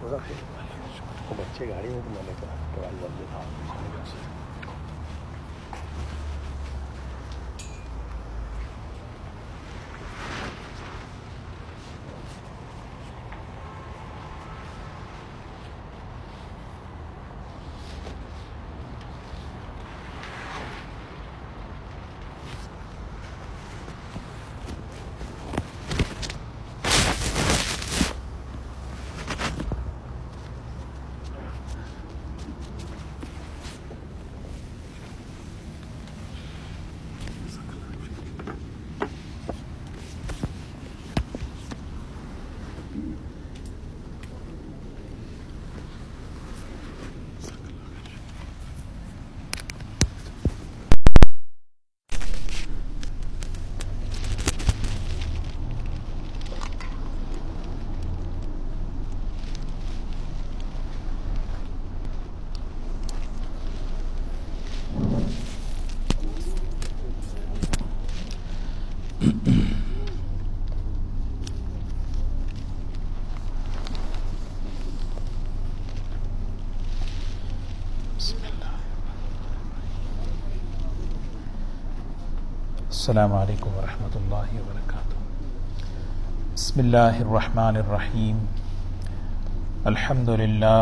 وہ بچے گاڑی میں تو میں نے کہا کہ السلام علیکم ورحمۃ اللہ وبرکاتہ۔ بسم اللہ الرحمن الرحیم۔ الحمد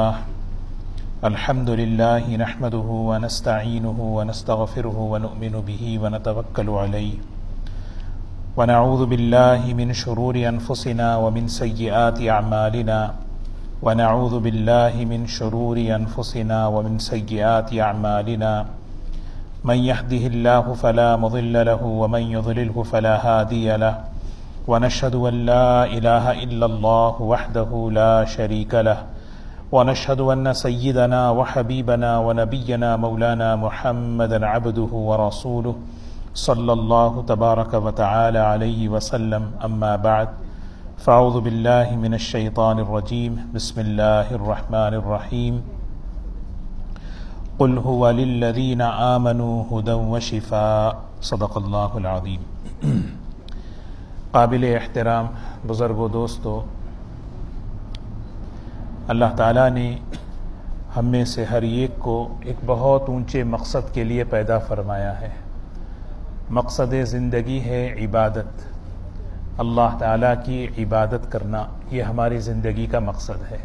للہ نحمده ونستعینه ونستغفره ونؤمن به ونتوکل علیہ ونعوذ باللہ من شرور انفسنا ومن سیئات اعمالنا ونعوذ باللہ من شرور انفسنا ومن سیئات اعمالنا من يهده الله فلا مضل له ومن يضلله فلا هادي له ونشهد أن لا إله إلا الله وحده لا شريك له ونشهد أن سيدنا وحبيبنا ونبينا مولانا محمدا عبده ورسوله صلى الله تبارك وتعالى عليه وسلم أما بعد فأعوذ بالله من الشيطان الرجيم بسم الله الرحمن الرحيم قل هو للذین آمنوا هدى وشفاء صدق اللہ العظیم۔ قابل احترام بزرگوں دوستو، اللہ تعالیٰ نے ہم میں سے ہر ایک کو ایک بہت اونچے مقصد کے لیے پیدا فرمایا ہے۔ مقصد زندگی ہے عبادت، اللہ تعالیٰ کی عبادت کرنا، یہ ہماری زندگی کا مقصد ہے۔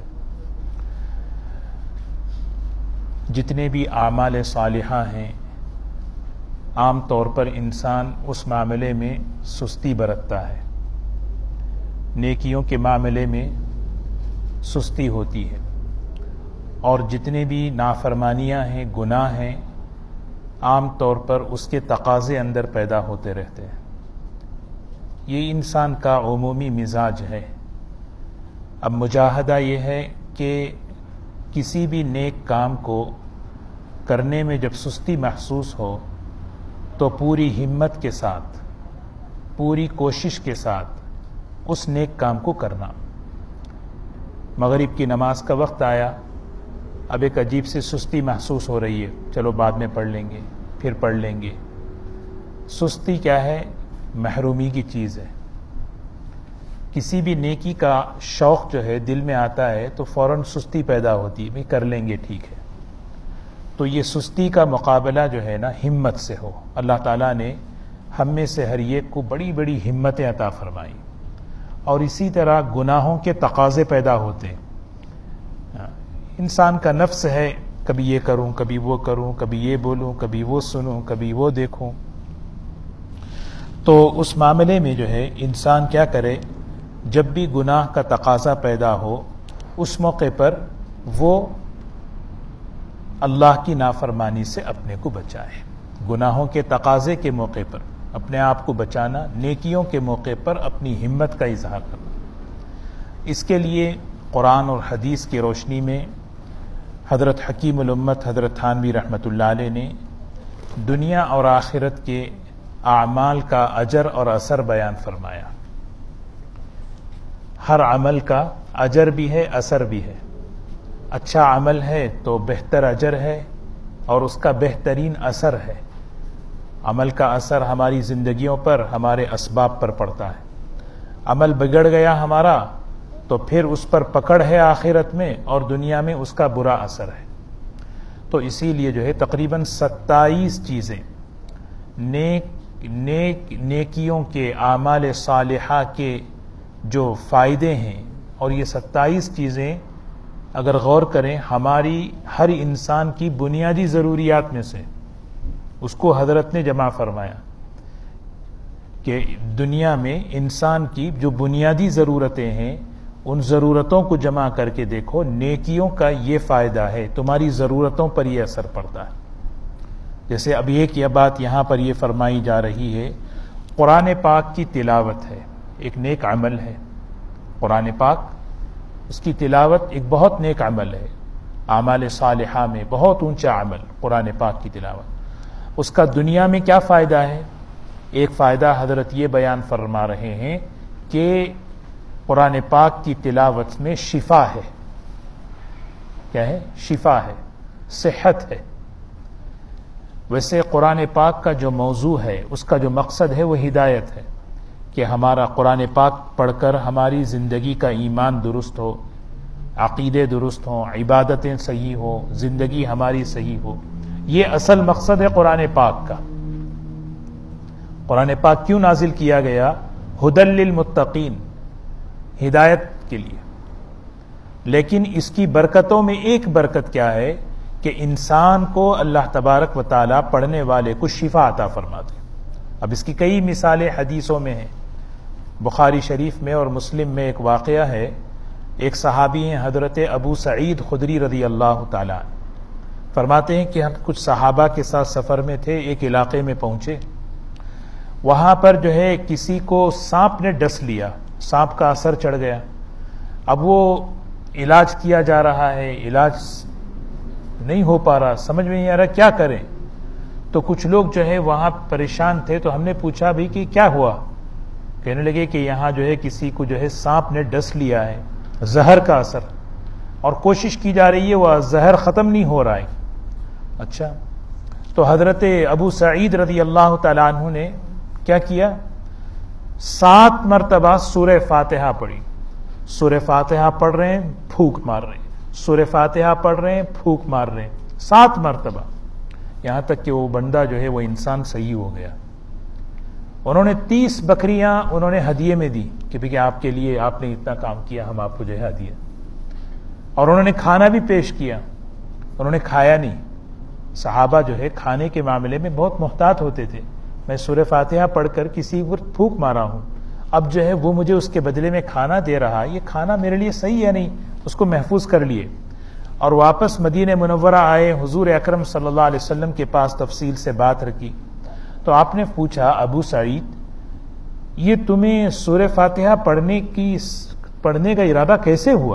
جتنے بھی اعمال صالحہ ہیں، عام طور پر انسان اس معاملے میں سستی برتتا ہے، نیکیوں کے معاملے میں سستی ہوتی ہے، اور جتنے بھی نافرمانیاں ہیں، گناہ ہیں، عام طور پر اس کے تقاضے اندر پیدا ہوتے رہتے ہیں۔ یہ انسان کا عمومی مزاج ہے۔ اب مجاہدہ یہ ہے کہ کسی بھی نیک کام کو کرنے میں جب سستی محسوس ہو تو پوری ہمت کے ساتھ، پوری کوشش کے ساتھ اس نیک کام کو کرنا۔ مغرب کی نماز کا وقت آیا، اب ایک عجیب سی سستی محسوس ہو رہی ہے، چلو بعد میں پڑھ لیں گے، پھر پڑھ لیں گے۔ سستی کیا ہے؟ محرومی کی چیز ہے۔ کسی بھی نیکی کا شوق جو ہے دل میں آتا ہے تو فوراً سستی پیدا ہوتی ہے، بھی کر لیں گے، ٹھیک ہے۔ تو یہ سستی کا مقابلہ جو ہے نا ہمت سے ہو۔ اللہ تعالیٰ نے ہم میں سے ہر ایک کو بڑی بڑی ہمتیں عطا فرمائیں، اور اسی طرح گناہوں کے تقاضے پیدا ہوتے ہیں۔ انسان کا نفس ہے، کبھی یہ کروں، کبھی وہ کروں، کبھی یہ بولوں، کبھی وہ سنوں، کبھی وہ دیکھوں۔ تو اس معاملے میں جو ہے انسان کیا کرے؟ جب بھی گناہ کا تقاضا پیدا ہو، اس موقع پر وہ اللہ کی نافرمانی سے اپنے کو بچائے۔ گناہوں کے تقاضے کے موقع پر اپنے آپ کو بچانا، نیکیوں کے موقع پر اپنی ہمت کا اظہار کرنا۔ اس کے لیے قرآن اور حدیث کی روشنی میں حضرت حکیم الامت حضرت تھانوی رحمۃ اللہ علیہ نے دنیا اور آخرت کے اعمال کا اجر اور اثر بیان فرمایا۔ ہر عمل کا اجر بھی ہے، اثر بھی ہے۔ اچھا عمل ہے تو بہتر اجر ہے اور اس کا بہترین اثر ہے۔ عمل کا اثر ہماری زندگیوں پر، ہمارے اسباب پر پڑتا ہے۔ عمل بگڑ گیا ہمارا تو پھر اس پر پکڑ ہے آخرت میں اور دنیا میں اس کا برا اثر ہے. تو اسی لیے جو ہے تقریباً 27 چیزیں نیکیوں کے اعمال صالحہ کے جو فائدے ہیں، اور یہ 27 چیزیں اگر غور کریں ہماری ہر انسان کی بنیادی ضروریات میں سے، اس کو حضرت نے جمع فرمایا کہ دنیا میں انسان کی جو بنیادی ضرورتیں ہیں ان ضرورتوں کو جمع کر کے دیکھو، نیکیوں کا یہ فائدہ ہے، تمہاری ضرورتوں پر یہ اثر پڑتا ہے. جیسے اب ایک یہ بات یہاں پر یہ فرمائی جا رہی ہے، قرآن پاک کی تلاوت ہے، ایک نیک عمل ہے. قرآن پاک اس کی تلاوت ایک بہت نیک عمل ہے، اعمال صالحہ میں بہت اونچا عمل قرآن پاک کی تلاوت. اس کا دنیا میں کیا فائدہ ہے؟ ایک فائدہ حضرت یہ بیان فرما رہے ہیں کہ قرآن پاک کی تلاوت میں شفا ہے. کیا ہے؟ شفا ہے، صحت ہے. ویسے قرآن پاک کا جو موضوع ہے، اس کا جو مقصد ہے وہ ہدایت ہے، کہ ہمارا قرآن پاک پڑھ کر ہماری زندگی کا ایمان درست ہو، عقیدے درست ہوں، عبادتیں صحیح ہو، زندگی ہماری صحیح ہو. یہ اصل مقصد ہے قرآن پاک کا. قرآن پاک کیوں نازل کیا گیا؟ ھدی للمتقین، ہدایت کے لیے. لیکن اس کی برکتوں میں ایک برکت کیا ہے کہ انسان کو اللہ تبارک و تعالی پڑھنے والے کو شفا عطا فرماتے. اب اس کی کئی مثالیں حدیثوں میں ہیں. بخاری شریف میں اور مسلم میں ایک واقعہ ہے. ایک صحابی ہیں حضرت ابو سعید خدری رضی اللہ تعالی عنہ، فرماتے ہیں کہ ہم کچھ صحابہ کے ساتھ سفر میں تھے، ایک علاقے میں پہنچے. وہاں پر جو ہے کسی کو سانپ نے ڈس لیا، سانپ کا اثر چڑھ گیا. اب وہ علاج کیا جا رہا ہے، علاج نہیں ہو پا رہا، سمجھ میں نہیں آ رہا کیا کریں. تو کچھ لوگ جو ہے وہاں پریشان تھے، تو ہم نے پوچھا بھی کہ کیا ہوا؟ کہنے لگے کہ یہاں جو ہے کسی کو جو ہے سانپ نے ڈس لیا ہے، زہر کا اثر، اور کوشش کی جا رہی ہے وہ زہر ختم نہیں ہو رہا ہے. اچھا، تو حضرت ابو سعید رضی اللہ تعالیٰ عنہ نے کیا کیا؟ 7 مرتبہ سورہ فاتحہ پڑھی. سورہ فاتحہ پڑھ رہے ہیں، پھونک مار رہے ہیں، سورہ فاتحہ پڑھ رہے ہیں، پھونک مار رہے ہیں، 7 مرتبہ، یہاں تک کہ وہ بندہ جو ہے وہ انسان صحیح ہو گیا. انہوں نے 30 بکریاں انہوں نے ہدیے میں دی کہ بھئی آپ کے لیے آپ نے اتنا کام کیا، ہم آپ کو جو ہے ہدیہ. اور انہوں نے کھانا بھی پیش کیا، انہوں نے کھایا نہیں. صحابہ جو ہے کھانے کے معاملے میں بہت محتاط ہوتے تھے. میں سورہ فاتحہ پڑھ کر کسی پر پھونک مارا ہوں، اب جو ہے وہ مجھے اس کے بدلے میں کھانا دے رہا، یہ کھانا میرے لیے صحیح ہے نہیں. اس کو محفوظ کر لیے اور واپس مدینہ منورہ آئے. حضور اکرم صلی اللہ علیہ وسلم کے پاس تفصیل سے بات رکھی. تو آپ نے پوچھا، ابو سعید یہ تمہیں سورہ فاتحہ پڑھنے کا ارادہ کیسے ہوا؟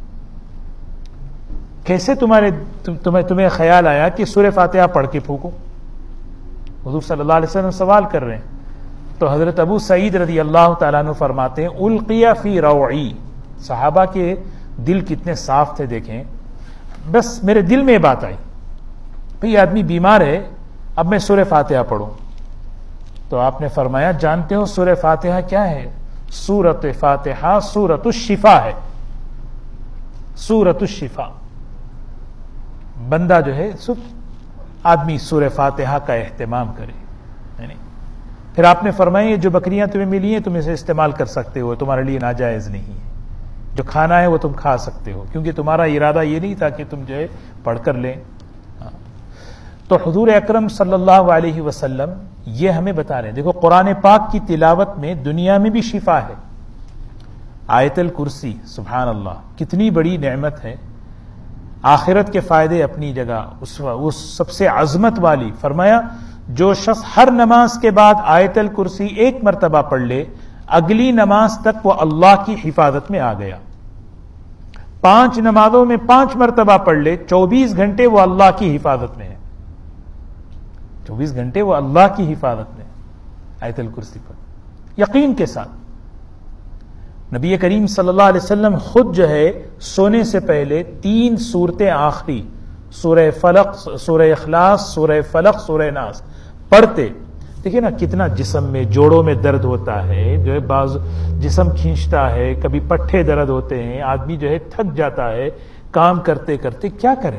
کیسے تمہیں خیال آیا کہ سورہ فاتحہ پڑھ کے پھونکو؟ حضور صلی اللہ علیہ وسلم سوال کر رہے ہیں. تو حضرت ابو سعید رضی اللہ تعالیٰ عنہ فرماتے ہیں، القیا فی روعی. صحابہ کے دل کتنے صاف تھے دیکھیں. بس میرے دل میں یہ بات آئی، بھئی آدمی بیمار ہے، اب میں سورہ فاتحہ پڑھوں. تو آپ نے فرمایا، جانتے ہو سورہ فاتحہ کیا ہے؟ سورۃ فاتحہ سورۃ الشفا ہے. سورۃ الشفا. بندہ جو ہے آدمی سورہ فاتحہ کا اہتمام کرے. پھر آپ نے فرمایا یہ جو بکریاں تمہیں ملی ہیں تم اسے استعمال کر سکتے ہو، تمہارے لیے ناجائز نہیں ہے. جو کھانا ہے وہ تم کھا سکتے ہو، کیونکہ تمہارا ارادہ یہ نہیں تھا کہ تم جو ہے پڑھ کر لیں. تو حضور اکرم صلی اللہ علیہ وسلم یہ ہمیں بتا رہے ہیں. دیکھو قرآن پاک کی تلاوت میں دنیا میں بھی شفا ہے. آیت الکرسی، سبحان اللہ، کتنی بڑی نعمت ہے. آخرت کے فائدے اپنی جگہ، اس سب سے عظمت والی. فرمایا جو شخص ہر نماز کے بعد آیت الکرسی 1 مرتبہ پڑھ لے، اگلی نماز تک وہ اللہ کی حفاظت میں آ گیا. 5 نمازوں میں 5 مرتبہ پڑھ لے، 24 گھنٹے وہ اللہ کی حفاظت میں ہے. 24 گھنٹے وہ اللہ کی حفاظت میں آیت الکرسی پر یقین کے ساتھ. نبی کریم صلی اللہ علیہ وسلم خود جو ہے سونے سے پہلے 3 سورتیں آخری، سورہ فلق، سورہ اخلاص، سورہ فلق، سورہ ناس پڑھتے. دیکھیے نا کتنا جسم میں جوڑوں میں درد ہوتا ہے، جو ہے بعض جسم کھینچتا ہے، کبھی پٹھے درد ہوتے ہیں، آدمی جو ہے تھک جاتا ہے کام کرتے کرتے، کیا کریں؟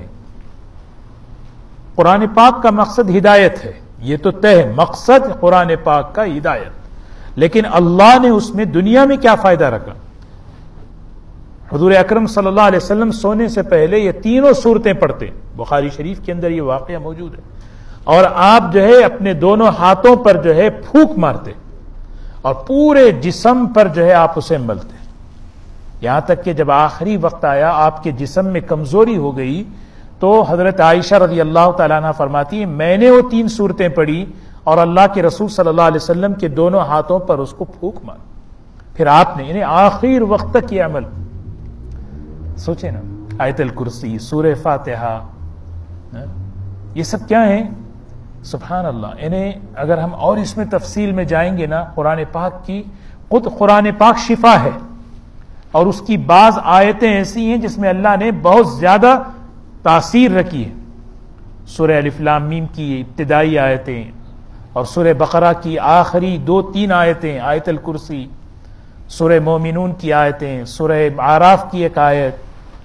قرآن پاک کا مقصد ہدایت ہے، یہ تو طے ہے، مقصد قرآن پاک کا ہدایت، لیکن اللہ نے اس میں دنیا میں کیا فائدہ رکھا؟ حضور اکرم صلی اللہ علیہ وسلم سونے سے پہلے یہ تینوں صورتیں پڑھتے، بخاری شریف کے اندر یہ واقعہ موجود ہے، اور آپ جو ہے اپنے دونوں ہاتھوں پر جو ہے پھونک مارتے اور پورے جسم پر جو ہے آپ اسے ملتے، یہاں تک کہ جب آخری وقت آیا آپ کے جسم میں کمزوری ہو گئی تو حضرت عائشہ رضی اللہ تعالیٰ عنہ فرماتی ہیں میں نے وہ 3 صورتیں پڑھی اور اللہ کے رسول صلی اللہ علیہ وسلم کے دونوں ہاتھوں پر اس کو پھونک مار، پھر آپ نے آخر وقت تک یہ عمل، سوچیں نا، آیت الکرسی، سورہ فاتحہ، یہ سب کیا ہیں؟ سبحان اللہ، انہیں اگر ہم اور اس میں تفصیل میں جائیں گے نا، قرآن پاک کی خود قرآن پاک شفا ہے، اور اس کی بعض آیتیں ایسی ہیں جس میں اللہ نے بہت زیادہ تاثیر رکھی ہے، سورہ الف لام میم کی ابتدائی آیتیں اور سورہ بقرہ کی آخری 2-3 آیتیں، آیت الکرسی، سورہ مومنون کی آیتیں، سورہ اعراف کی ایک آیت،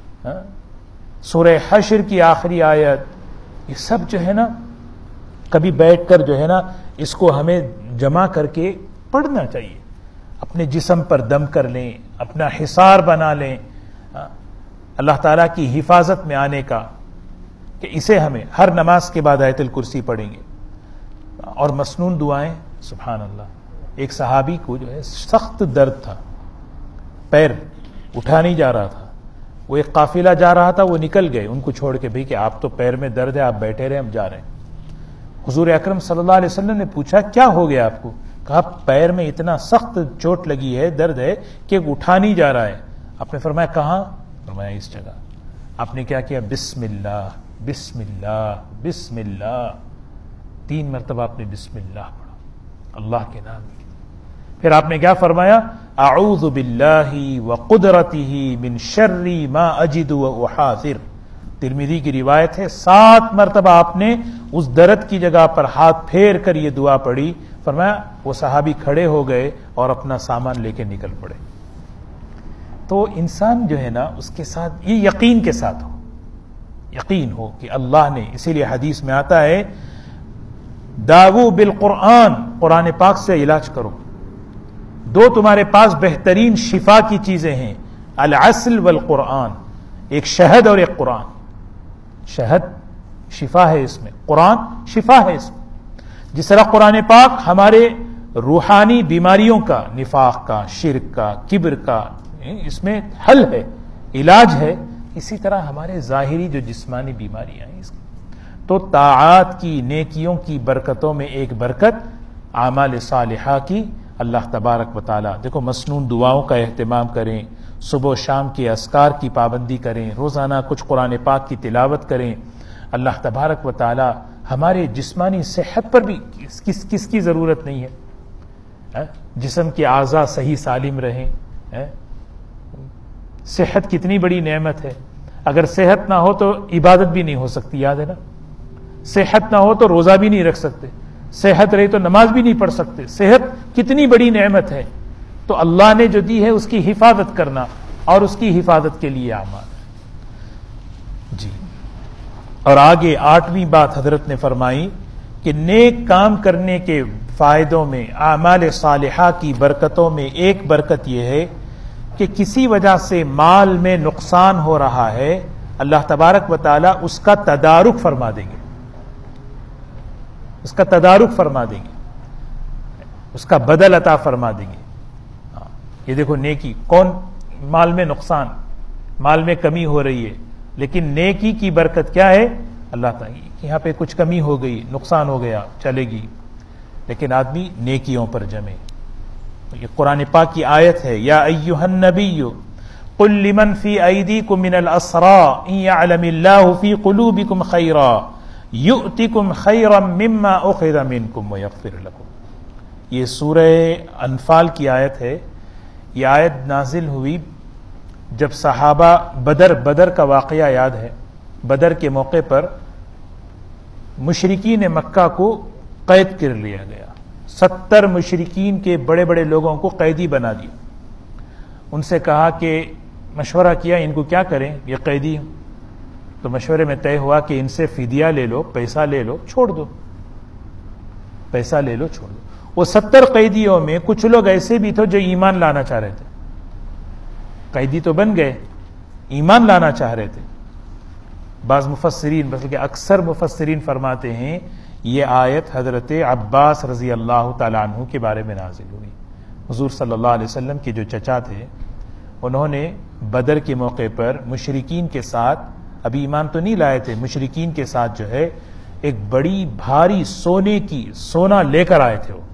سورہ حشر کی آخری آیت، یہ سب جو ہے نا کبھی بیٹھ کر جو ہے نا اس کو ہمیں جمع کر کے پڑھنا چاہیے، اپنے جسم پر دم کر لیں، اپنا حصار بنا لیں اللہ تعالیٰ کی حفاظت میں آنے کا، کہ اسے ہمیں ہر نماز کے بعد آیت الکرسی پڑھیں گے، اور مسنون دعائیں، سبحان اللہ۔ ایک صحابی کو جو ہے سخت درد تھا، پیر اٹھا نہیں جا رہا تھا، وہ ایک قافلہ جا رہا تھا، وہ نکل گئے ان کو چھوڑ کے، بھئی کہ آپ تو پیر میں درد ہے، آپ بیٹھے رہے، ہم جا رہے ہیں۔ حضور اکرم صلی اللہ علیہ وسلم نے پوچھا کیا ہو گیا آپ کو؟ کہا پیر میں اتنا سخت چوٹ لگی ہے، درد ہے کہ اٹھا نہیں جا رہا ہے۔ آپ نے فرمایا کہاں؟ فرمایا اس جگہ۔ آپ نے کیا کیا؟ بسم اللہ بسم اللہ بسم اللہ، 3 مرتبہ آپ نے بسم اللہ پڑھا، اللہ کے نام کی۔ پھر آپ نے کیا فرمایا؟ اعوذ باللہ وقدرتہ من شر ما اجد واحاذر، ترمذی کی روایت ہے، 7 مرتبہ آپ نے اس درد کی جگہ پر ہاتھ پھیر کر یہ دعا پڑھی، فرمایا وہ صحابی کھڑے ہو گئے اور اپنا سامان لے کے نکل پڑے۔ تو انسان جو ہے نا اس کے ساتھ یہ یقین کے ساتھ ہو، یقین ہو کہ اللہ نے، اسی لیے حدیث میں آتا ہے داؤ بالقرآن، قرآن پاک سے علاج کرو، 2 تمہارے پاس بہترین شفا کی چیزیں ہیں، العسل والقرآن، ایک شہد اور ایک قرآن۔ شہد شفا ہے اس میں، قرآن شفا ہے اس میں، جس طرح قرآن پاک ہمارے روحانی بیماریوں کا، نفاق کا، شرک کا، کبر کا، اس میں حل ہے، علاج ہے، اسی طرح ہمارے ظاہری جو جسمانی بیماریاں ہیں اس کی۔ تو طاعات کی، نیکیوں کی برکتوں میں ایک برکت اعمال صالحہ کی، اللہ تبارک و تعالی، دیکھو مسنون دعاؤں کا اہتمام کریں، صبح و شام کے اذکار کی پابندی کریں، روزانہ کچھ قرآن پاک کی تلاوت کریں، اللہ تبارک و تعالی ہمارے جسمانی صحت پر بھی کس کی ضرورت نہیں ہے، جسم کے اعضاء صحیح سالم رہیں۔ صحت کتنی بڑی نعمت ہے، اگر صحت نہ ہو تو عبادت بھی نہیں ہو سکتی، یاد ہے نا، صحت نہ ہو تو روزہ بھی نہیں رکھ سکتے، صحت رہی تو نماز بھی نہیں پڑھ سکتے، صحت کتنی بڑی نعمت ہے، تو اللہ نے جو دی ہے اس کی حفاظت کرنا، اور اس کی حفاظت کے لیے اعمال۔ جی، اور آگے 8ویں بات حضرت نے فرمائی کہ نیک کام کرنے کے فائدوں میں، اعمال صالحہ کی برکتوں میں ایک برکت یہ ہے کہ کسی وجہ سے مال میں نقصان ہو رہا ہے، اللہ تبارک و تعالی اس کا تدارک فرما دیں گے، اس کا تدارک فرما دیں گے، اس کا بدل عطا فرما دیں گے۔ یہ دیکھو نیکی، کون مال میں نقصان، مال میں کمی ہو رہی ہے، لیکن نیکی کی برکت کیا ہے؟ اللہ تعالیٰ یہاں پہ کچھ کمی ہو گئی، نقصان ہو گیا، چلے گی، لیکن آدمی نیکیوں پر جمے۔ یہ قرآن پاک کی آیت ہے، یا ایھا النبی قل لمن فی ایدیکم من الاسری ان یعلم اللہ فی قلوبکم خیرا یؤتکم خیرا مما اخذ منکم ویغفر لکم۔ یہ سورہ انفال کی آیت ہے، یہ آیت نازل ہوئی جب صحابہ بدر کا واقعہ یاد ہے، بدر کے موقع پر مشرکین مکہ کو قید کر لیا گیا، 70 مشرکین کے بڑے بڑے لوگوں کو قیدی بنا دیا. ان سے کہا کہ مشورہ کیا ان کو کیا کریں, یہ قیدی ہیں. تو مشورے میں طے ہوا کہ ان سے فدیہ لے لو, پیسہ لے لو, چھوڑ دو, پیسہ لے لو, چھوڑ دو. وہ 70 قیدیوں میں کچھ لوگ ایسے بھی تھے جو ایمان لانا چاہ رہے تھے. قیدی تو بن گئے, ایمان لانا چاہ رہے تھے. بعض مفسرین بلکہ اکثر مفسرین فرماتے ہیں یہ آیت حضرت عباس رضی اللہ تعالیٰ عنہ کے بارے میں نازل ہوئی. حضور صلی اللہ علیہ وسلم کے جو چچا تھے انہوں نے بدر کے موقع پر مشرکین کے ساتھ, ابھی ایمان تو نہیں لائے تھے, مشرکین کے ساتھ جو ہے ایک بڑی بھاری سونا لے کر آئے تھے.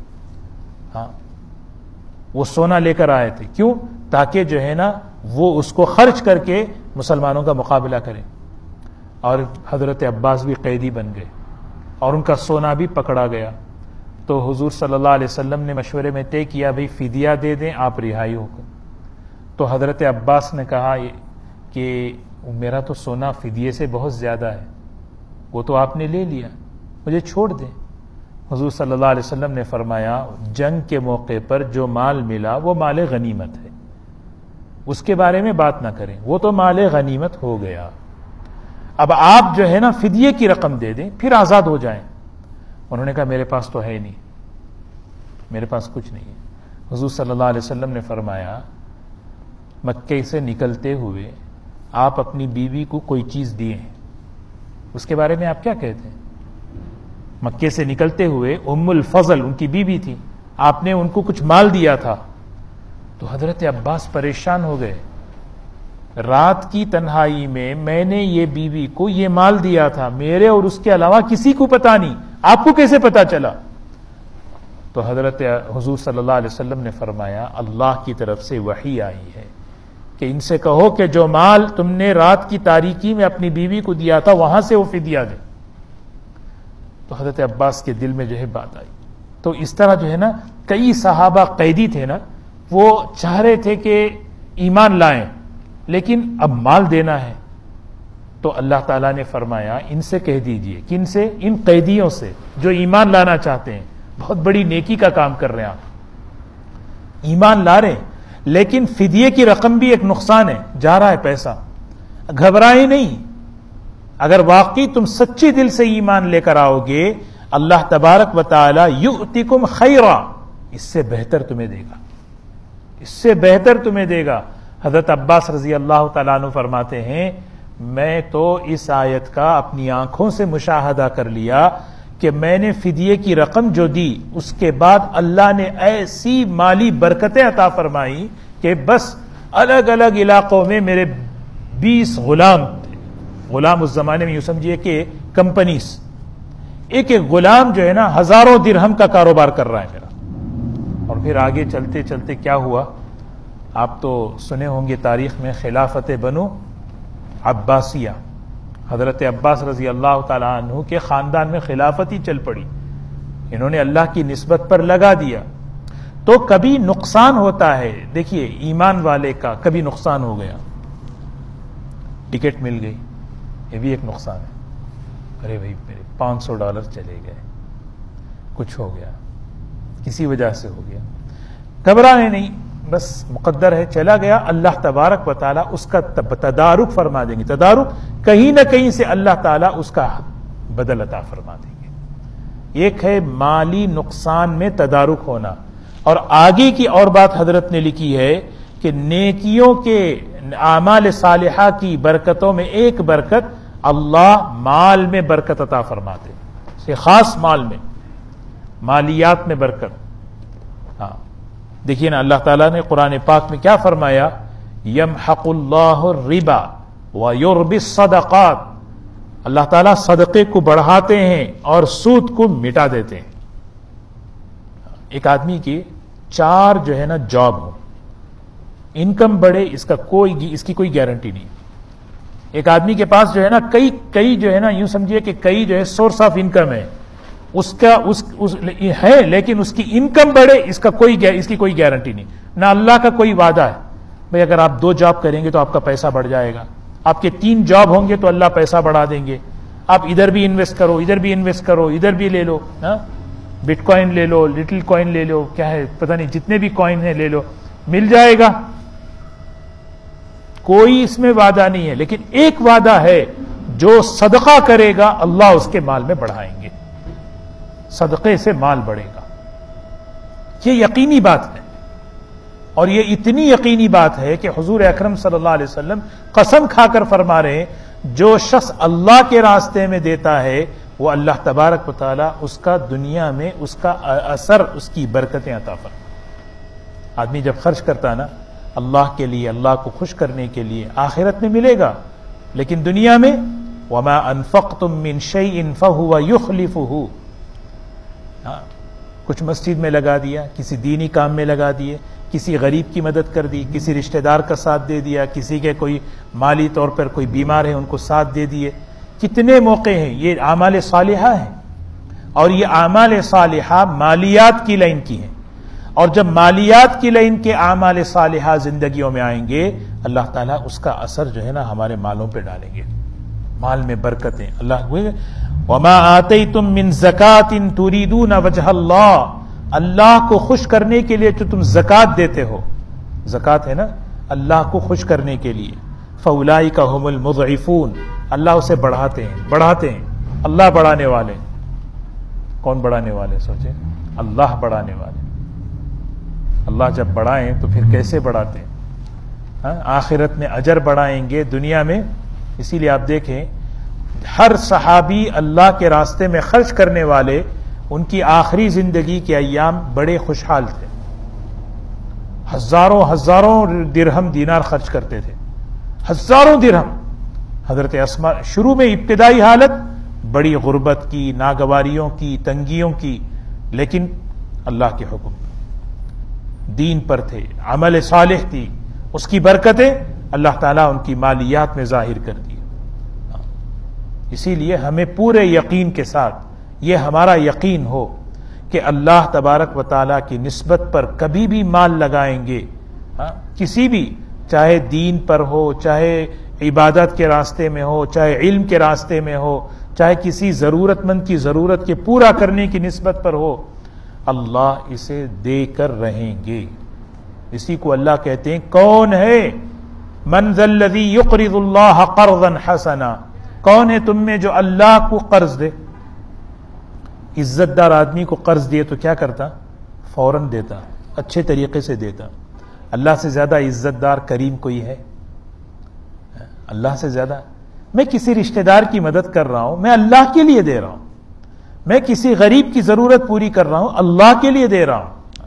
وہ سونا لے کر آئے تھے. کیوں؟ تاکہ جو ہے نا وہ اس کو خرچ کر کے مسلمانوں کا مقابلہ کریں. اور حضرت عباس بھی قیدی بن گئے اور ان کا سونا بھی پکڑا گیا. تو حضور صلی اللہ علیہ وسلم نے مشورے میں طے کیا بھئی فدیہ دے دیں, آپ رہائی ہو کر. تو حضرت عباس نے کہا کہ میرا تو سونا فدیے سے بہت زیادہ ہے, وہ تو آپ نے لے لیا, مجھے چھوڑ دیں. حضور صلی اللہ علیہ وسلم نے فرمایا جنگ کے موقع پر جو مال ملا وہ مال غنیمت ہے, اس کے بارے میں بات نہ کریں, وہ تو مال غنیمت ہو گیا. اب آپ جو ہے نا فدیے کی رقم دے دیں پھر آزاد ہو جائیں. انہوں نے کہا میرے پاس تو ہے نہیں, میرے پاس کچھ نہیں ہے. حضور صلی اللہ علیہ وسلم نے فرمایا مکے سے نکلتے ہوئے آپ اپنی بیوی کو کوئی چیز دیے ہیں, اس کے بارے میں آپ کیا کہتے ہیں؟ مکے سے نکلتے ہوئے ام الفضل ان کی بیوی تھی, آپ نے ان کو کچھ مال دیا تھا. تو حضرت عباس پریشان ہو گئے, رات کی تنہائی میں نے یہ بیوی کو یہ مال دیا تھا, میرے اور اس کے علاوہ کسی کو پتا نہیں, آپ کو کیسے پتا چلا؟ تو حضرت حضور صلی اللہ علیہ وسلم نے فرمایا اللہ کی طرف سے وحی آئی ہے کہ ان سے کہو کہ جو مال تم نے رات کی تاریکی میں اپنی بیوی کو دیا تھا وہاں سے وہ فدیہ دے. تو حضرت عباس کے دل میں جو ہے بات آئی. تو اس طرح جو ہے نا کئی صحابہ قیدی تھے نا, وہ چاہ رہے تھے کہ ایمان لائیں لیکن اب مال دینا ہے. تو اللہ تعالیٰ نے فرمایا ان سے کہہ دیجئے, کن سے؟ ان قیدیوں سے جو ایمان لانا چاہتے ہیں. بہت بڑی نیکی کا کام کر رہے ہیں آپ, ایمان لا رہے ہیں لیکن فدیے کی رقم بھی ایک نقصان ہے, جا رہا ہے پیسہ. گھبرائیں نہیں, اگر واقعی تم سچی دل سے ایمان لے کر آؤ گے اللہ تبارک و تعالی یؤتکم خیرا, اس سے بہتر تمہیں دے گا, اس سے بہتر تمہیں دے گا. حضرت عباس رضی اللہ تعالیٰ عنہ فرماتے ہیں میں تو اس آیت کا اپنی آنکھوں سے مشاہدہ کر لیا کہ میں نے فدیے کی رقم جو دی اس کے بعد اللہ نے ایسی مالی برکتیں عطا فرمائی کہ بس الگ الگ علاقوں میں میرے 20 غلام تھے. غلام اس زمانے میں یوں سمجھیے کہ کمپنیز, ایک ایک غلام جو ہے نا ہزاروں درہم کا کاروبار کر رہا ہے میرا. اور پھر آگے چلتے چلتے کیا ہوا, آپ تو سنے ہوں گے تاریخ میں خلافت بنو عباسیہ, حضرت عباس رضی اللہ تعالیٰ عنہ کے خاندان میں خلافت ہی چل پڑی. انہوں نے اللہ کی نسبت پر لگا دیا. تو کبھی نقصان ہوتا ہے, دیکھیے ایمان والے کا کبھی نقصان ہو گیا, ٹکٹ مل گئی, یہ بھی ایک نقصان ہے. ارے بھائی میرے $500 چلے گئے, کچھ ہو گیا, کسی وجہ سے ہو گیا. گھبرانے نہیں, بس مقدر ہے, چلا گیا. اللہ تبارک و تعالیٰ اس کا تدارک فرما دیں گے. تدارک کہیں نہ کہیں سے اللہ تعالیٰ اس کا بدل عطا فرما دیں گے. ایک ہے مالی نقصان میں تدارک ہونا, اور آگے کی اور بات حضرت نے لکھی ہے کہ نیکیوں کے اعمال صالحہ کی برکتوں میں ایک برکت اللہ مال میں برکت عطا فرماتے ہیں, خاص مال میں, مالیات میں برکت. ہاں دیکھیے نا اللہ تعالیٰ نے قرآن پاک میں کیا فرمایا, یمحق اللہ الربا ویربی الصدقات, اللہ تعالیٰ صدقے کو بڑھاتے ہیں اور سود کو مٹا دیتے ہیں. ایک آدمی کی 4 جو ہے نا جاب ہو, انکم بڑھے, اس کی کوئی گارنٹی نہیں. ایک آدمی کے پاس جو ہے نا کئی جو ہے نا یوں سمجھیے کہ کئی جو ہے سورس آف انکم ہے, اس ہے لیکن اس کی انکم بڑھے اس کی کوئی گارنٹی نہیں. نہ اللہ کا کوئی وعدہ ہے بھئی اگر آپ 2 جاب کریں گے تو آپ کا پیسہ بڑھ جائے گا, آپ کے 3 جاب ہوں گے تو اللہ پیسہ بڑھا دیں گے, آپ ادھر بھی انویسٹ کرو, ادھر بھی انویسٹ کرو, ادھر بھی لے لو. بٹ کوائن لے لو, لٹل کوائن لے لو, کیا ہے پتہ نہیں, جتنے بھی کوائن ہیں لے لو, مل جائے گا. کوئی اس میں وعدہ نہیں ہے, لیکن ایک وعدہ ہے, جو صدقہ کرے گا اللہ اس کے مال میں بڑھائیں گے, صدقے سے مال بڑھے گا. یہ یقینی بات ہے, اور یہ اتنی یقینی بات ہے کہ حضور اکرم صلی اللہ علیہ وسلم قسم کھا کر فرما رہے ہیں, جو شخص اللہ کے راستے میں دیتا ہے وہ اللہ تبارک و تعالیٰ اس کا دنیا میں اس کا اثر, اس کی برکتیں عطا فرمائے. آدمی جب خرچ کرتا نا اللہ کے لیے, اللہ کو خوش کرنے کے لیے, آخرت میں ملے گا, لیکن دنیا میں وَمَا أَنفَقْتُم مِّن شَيْءٍ فَهُوَ يُخْلِفُهُ, کچھ مسجد میں لگا دیا, کسی دینی کام میں لگا دیے, کسی غریب کی مدد کر دی, کسی رشتہ دار کا ساتھ دے دیا, کسی کے کوئی مالی طور پر کوئی بیمار ہے ان کو ساتھ دے دیے. کتنے موقع ہیں, یہ اعمال صالحہ ہیں, اور یہ اعمال صالحہ مالیات کی لائن کی ہیں, اور جب مالیات کی لائن کے اعمال صالحہ زندگیوں میں آئیں گے, اللہ تعالیٰ اس کا اثر جو ہے نا ہمارے مالوں پہ ڈالیں گے, مال میں برکتیں. اللہ وَمَا آتَيْتُم مِّن زَكَاةٍ تُرِيدُونَ وَجْهَ اللَّهِ, اللہ کو خوش کرنے کے لیے جو تم زکات دیتے ہو, زکات ہے نا اللہ کو خوش کرنے کے لیے, فَأُولَٰئِكَ هُمُ الْمُضْعِفُونَ, اللہ اسے بڑھاتے ہیں, بڑھاتے ہیں. اللہ بڑھانے والے, کون بڑھانے والے سوچیں, اللہ بڑھانے والے. اللہ جب بڑھائیں تو پھر کیسے بڑھاتے ہیں, آخرت میں اجر بڑھائیں گے, دنیا میں. اسی لیے آپ دیکھیں ہر صحابی اللہ کے راستے میں خرچ کرنے والے, ان کی آخری زندگی کے ایام بڑے خوشحال تھے, ہزاروں ہزاروں درہم دینار خرچ کرتے تھے, ہزاروں درہم. حضرت اسما شروع میں ابتدائی حالت بڑی غربت کی, ناگواریوں کی, تنگیوں کی, لیکن اللہ کے حکم دین پر تھے, عمل صالح تھی, اس کی برکتیں اللہ تعالیٰ ان کی مالیات میں ظاہر کر دی. اسی لیے ہمیں پورے یقین کے ساتھ یہ ہمارا یقین ہو کہ اللہ تبارک و تعالیٰ کی نسبت پر کبھی بھی مال لگائیں گے, کسی بھی, چاہے دین پر ہو, چاہے عبادت کے راستے میں ہو, چاہے علم کے راستے میں ہو, چاہے کسی ضرورت مند کی ضرورت کے پورا کرنے کی نسبت پر ہو, اللہ اسے دے کر رہیں گے. اسی کو اللہ کہتے ہیں کون ہے, من ذا الذی یقرض اللہ قرضا حسنا, کون ہے تم میں جو اللہ کو قرض دے. عزت دار آدمی کو قرض دیے تو کیا کرتا, فوراً دیتا, اچھے طریقے سے دیتا. اللہ سے زیادہ عزت دار کریم کوئی ہے؟ اللہ سے زیادہ. میں کسی رشتہ دار کی مدد کر رہا ہوں, میں اللہ کے لیے دے رہا ہوں. میں کسی غریب کی ضرورت پوری کر رہا ہوں, اللہ کے لیے دے رہا ہوں,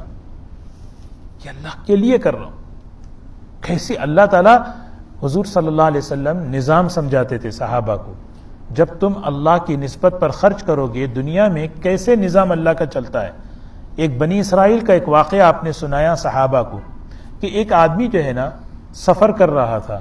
یہ اللہ کے لیے کر رہا ہوں. کیسے اللہ تعالیٰ, حضور صلی اللہ علیہ وسلم نظام سمجھاتے تھے صحابہ کو, جب تم اللہ کی نسبت پر خرچ کرو گے دنیا میں کیسے نظام اللہ کا چلتا ہے. ایک بنی اسرائیل کا ایک واقعہ آپ نے سنایا صحابہ کو, کہ ایک آدمی جو ہے نا سفر کر رہا تھا,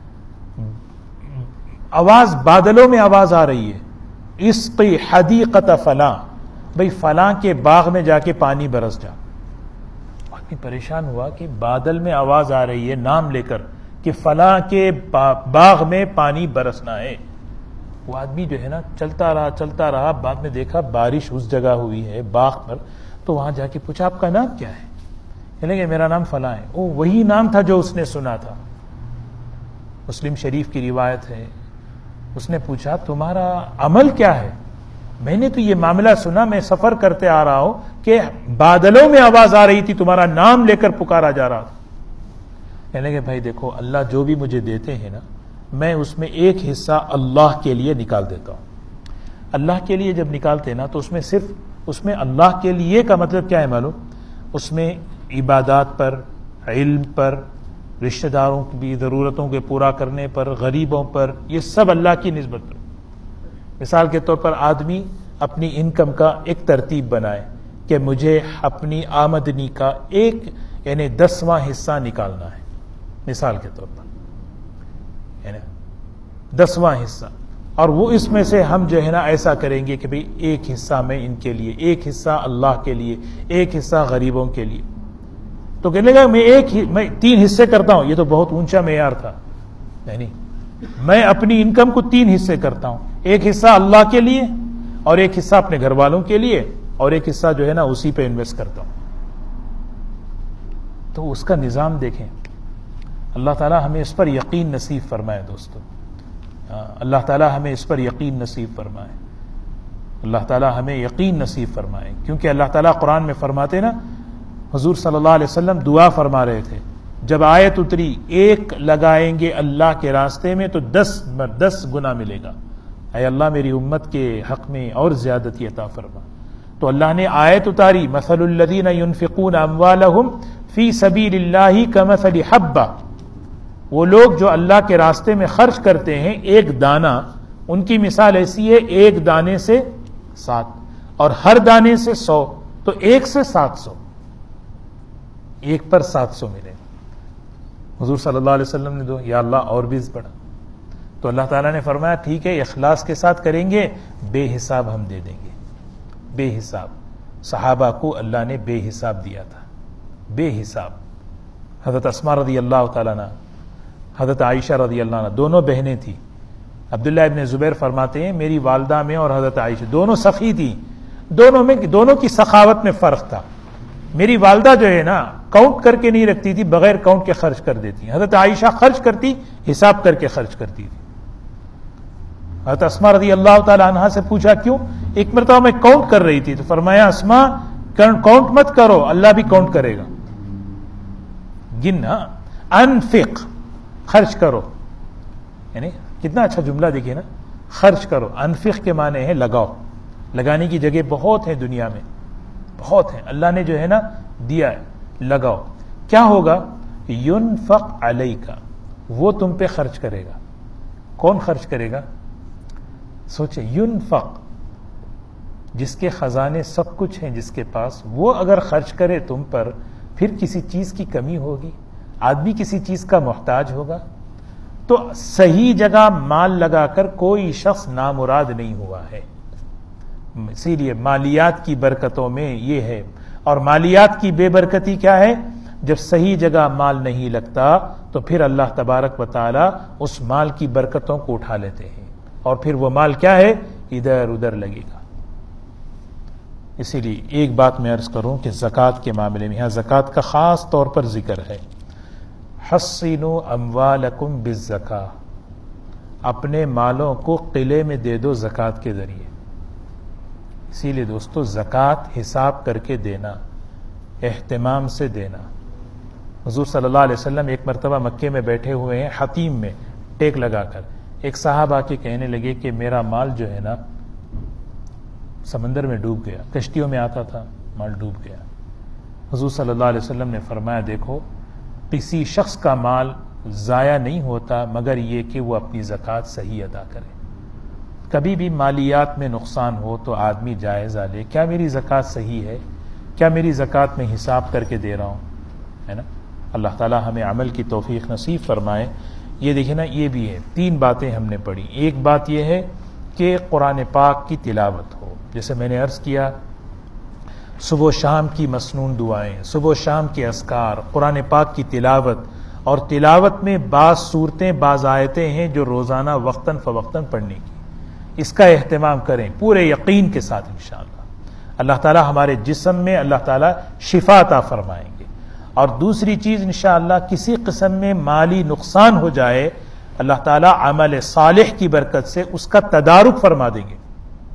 آواز, بادلوں میں آواز آ رہی ہے, اسقی حدیقۃ فلاں, بھئی فلاں کے باغ میں جا کے پانی برس جا. آدمی پریشان ہوا کہ بادل میں آواز آ رہی ہے نام لے کر کہ فلاں کے باغ میں پانی برسنا ہے. وہ آدمی جو ہے نا چلتا رہا, بعد میں دیکھا بارش اس جگہ ہوئی ہے باغ پر, تو وہاں جا کے پوچھا آپ کا نام کیا ہے؟ کہنے کہ میرا نام فلاں ہے. وہ وہی نام تھا جو اس نے سنا تھا, مسلم شریف کی روایت ہے. اس نے پوچھا تمہارا عمل کیا ہے؟ میں نے تو یہ معاملہ سنا, میں سفر کرتے آ رہا ہوں کہ بادلوں میں آواز آ رہی تھی, تمہارا نام لے کر پکارا جا رہا تھا. کہنے کہ بھائی دیکھو, اللہ جو بھی مجھے دیتے ہیں نا, میں اس میں ایک حصہ اللہ کے لیے نکال دیتا ہوں. اللہ کے لیے جب نکالتے نا تو اس میں صرف, اس میں اللہ کے لیے کا مطلب کیا ہے معلوم, اس میں عبادات پر, علم پر, رشتہ داروں کی ضرورتوں کے پورا کرنے پر, غریبوں پر, یہ سب اللہ کی نسبت پر. مثال کے طور پر آدمی اپنی انکم کا ایک ترتیب بنائے کہ مجھے اپنی آمدنی کا ایک یعنی 10واں حصہ نکالنا ہے, مثال کے طور پر 10واں حصہ, اور وہ اس میں سے ہم جو ہے نا ایسا کریں گے کہ بھئی ایک حصہ میں ان کے لیے, ایک حصہ اللہ کے لیے, ایک حصہ غریبوں کے لیے. تو کہنے لگا میں 3 حصے کرتا ہوں. یہ تو بہت اونچا معیار تھا. نہیں, میں اپنی انکم کو 3 حصے کرتا ہوں, ایک حصہ اللہ کے لیے اور ایک حصہ اپنے گھر والوں کے لیے اور ایک حصہ جو ہے نا اسی پہ انویسٹ کرتا ہوں. تو اس کا نظام دیکھیں. اللہ تعالیٰ ہمیں اس پر یقین نصیب فرمائے دوستو. اللہ تعالیٰ ہمیں اس پر یقین نصیب فرمائے. اللہ تعالیٰ ہمیں یقین نصیب فرمائے. کیونکہ اللہ تعالیٰ قرآن میں فرماتے نا, حضور صلی اللہ علیہ وسلم دعا فرما رہے تھے جب آیت اتری, ایک لگائیں گے اللہ کے راستے میں تو 10 گنا ملے گا. اے اللہ میری امت کے حق میں اور زیادتی عطا فرما. تو اللہ نے آیت اتاری, مثل الذین ينفقون اموالهم فی سبیل اللہ کمثل حبہ, وہ لوگ جو اللہ کے راستے میں خرچ کرتے ہیں ایک دانہ, ان کی مثال ایسی ہے ایک دانے سے 7 اور ہر دانے سے 100, تو 1 سے 700, 1 پر 700 ملے. حضور صلی اللہ علیہ وسلم نے دو, یا اللہ اور بھی بڑھا. تو اللہ تعالیٰ نے فرمایا ٹھیک ہے اخلاص کے ساتھ کریں گے, بے حساب ہم دے دیں گے. بے حساب. صحابہ کو اللہ نے بے حساب دیا تھا, بے حساب. حضرت اسماء رضی اللہ تعالیٰ عنہ, حضرت عائشہ رضی اللہ عنہ, دونوں بہنیں تھیں. عبداللہ ابن زبیر فرماتے ہیں میری والدہ میں اور حضرت عائشہ دونوں سخی تھیں, دونوں کی سخاوت میں فرق تھا. میری والدہ جو ہے نا کاؤنٹ کر کے نہیں رکھتی تھی, بغیر کاؤنٹ کے خرچ کر دیتی. حضرت عائشہ خرچ کرتی, حساب کر کے خرچ کرتی تھی. حضرت اسماء رضی اللہ تعالی عنہا سے پوچھا کیوں؟ ایک مرتبہ میں کاؤنٹ کر رہی تھی تو فرمایا اسماء کاؤنٹ مت کرو, اللہ بھی کاؤنٹ کرے گا. گننا, انفق, خرچ کرو. یعنی کتنا اچھا جملہ دیکھیے نا, خرچ کرو. انفق کے معنی ہے لگاؤ. لگانے کی جگہ بہت ہیں دنیا میں, بہت ہیں. اللہ نے جو ہے نا دیا ہے, لگاؤ. کیا ہوگا؟ ينفق علیک, وہ تم پہ خرچ کرے گا. کون خرچ کرے گا؟ سوچے, ينفق, جس کے خزانے سب کچھ ہیں جس کے پاس, وہ اگر خرچ کرے تم پر, پھر کسی چیز کی کمی ہوگی, آدمی کسی چیز کا محتاج ہوگا. تو صحیح جگہ مال لگا کر کوئی شخص نامراد نہیں ہوا ہے. اسی لیے مالیات کی برکتوں میں یہ ہے. اور مالیات کی بے برکتی کیا ہے؟ جب صحیح جگہ مال نہیں لگتا تو پھر اللہ تبارک و تعالی اس مال کی برکتوں کو اٹھا لیتے ہیں, اور پھر وہ مال کیا ہے؟ ادھر ادھر لگے گا. اسی لیے ایک بات میں عرض کروں کہ زکوٰۃ کے معاملے میں, یہاں زکوٰۃ کا خاص طور پر ذکر ہے. حصنوا اموالکم بالزکاۃ, اپنے مالوں کو قلعے میں دے دو زکوٰۃ کے ذریعے. اسی لیے دوستو زکوٰۃ حساب کر کے دینا, اہتمام سے دینا. حضور صلی اللہ علیہ وسلم ایک مرتبہ مکے میں بیٹھے ہوئے ہیں حتیم میں ٹیک لگا کر, ایک صاحب آ کے کہنے لگے کہ میرا مال جو ہے نا سمندر میں ڈوب گیا, کشتیوں میں آتا تھا, مال ڈوب گیا. حضور صلی اللہ علیہ وسلم نے فرمایا دیکھو کسی شخص کا مال ضائع نہیں ہوتا مگر یہ کہ وہ اپنی زکوٰۃ صحیح ادا کرے. کبھی بھی مالیات میں نقصان ہو تو آدمی جائزہ لے, کیا میری زکوٰۃ صحیح ہے, کیا میری زکوٰۃ میں حساب کر کے دے رہا ہوں, ہے نا. اللہ تعالی ہمیں عمل کی توفیق نصیب فرمائے. یہ دیکھیں نا, یہ بھی ہے, 3 باتیں ہم نے پڑھی. ایک بات یہ ہے کہ قرآن پاک کی تلاوت ہو, جیسے میں نے عرض کیا صبح و شام کی مسنون دعائیں, صبح و شام کے اذکار, قرآن پاک کی تلاوت. اور تلاوت میں بعض صورتیں, بعض آیتیں ہیں جو روزانہ وقتاً فوقتاً پڑھنے کی, اس کا اہتمام کریں پورے یقین کے ساتھ. انشاءاللہ اللہ تعالی ہمارے جسم میں اللہ تعالی شفا عطا فرمائیں گے. اور دوسری چیز انشاءاللہ کسی قسم میں مالی نقصان ہو جائے, اللہ تعالی عمل صالح کی برکت سے اس کا تدارک فرما دیں گے.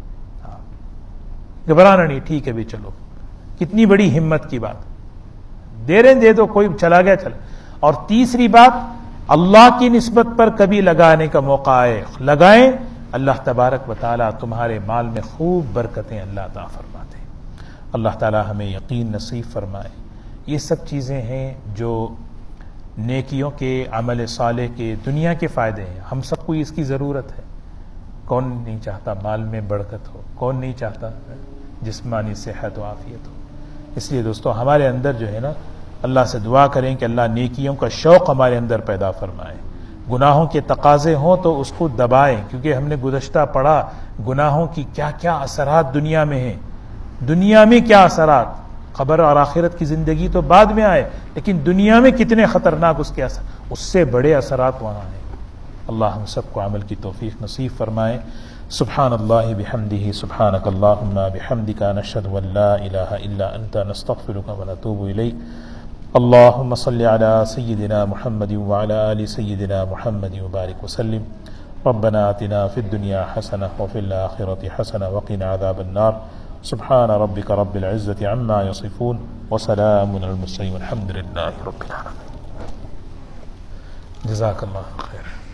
گھبرانا نہیں, ٹھیک ہے بھی چلو, کتنی بڑی ہمت کی بات, دے رہے دے دو, کوئی چلا گیا چلا. اور تیسری بات, اللہ کی نسبت پر کبھی لگانے کا موقع آئے لگائیں, اللہ تبارک و تعالی تمہارے مال میں خوب برکتیں اللہ عطا فرماتے ہیں. اللہ تعالی ہمیں یقین نصیب فرمائے. یہ سب چیزیں ہیں جو نیکیوں کے, عمل صالح کے, دنیا کے فائدے ہیں. ہم سب کو اس کی ضرورت ہے. کون نہیں چاہتا مال میں برکت ہو, کون نہیں چاہتا جسمانی صحت و عافیت ہو. اس لیے دوستو ہمارے اندر جو ہے نا اللہ سے دعا کریں کہ اللہ نیکیوں کا شوق ہمارے اندر پیدا فرمائے. گناہوں کے تقاضے ہوں تو اس کو دبائیں, کیونکہ ہم نے گزشتہ پڑھا گناہوں کی کیا کیا اثرات دنیا میں ہیں. دنیا میں کیا اثرات, قبر اور آخرت کی زندگی تو بعد میں آئے, لیکن دنیا میں کتنے خطرناک اس کے اثر, اس سے بڑے اثرات وہاں ہیں. اللہ ہم سب کو عمل کی توفیق نصیب فرمائے. سبحان اللہ بحمدہ سبحانک اللہم بحمدک نشہد ان لا الہ الا انت نستغفرک ونتوب الیک اللہم صل علی سیدنا محمد وعلی آل سیدنا محمد وبارک وسلم ربنا آتنا فی الدنیا حسنہ وفی الآخرۃ حسنہ وقنا عذاب النار سبحان ربک رب العزۃ عما یصفون وسلام علی المرسلین والحمد للہ رب العالمین. جزاک اللہ خیر.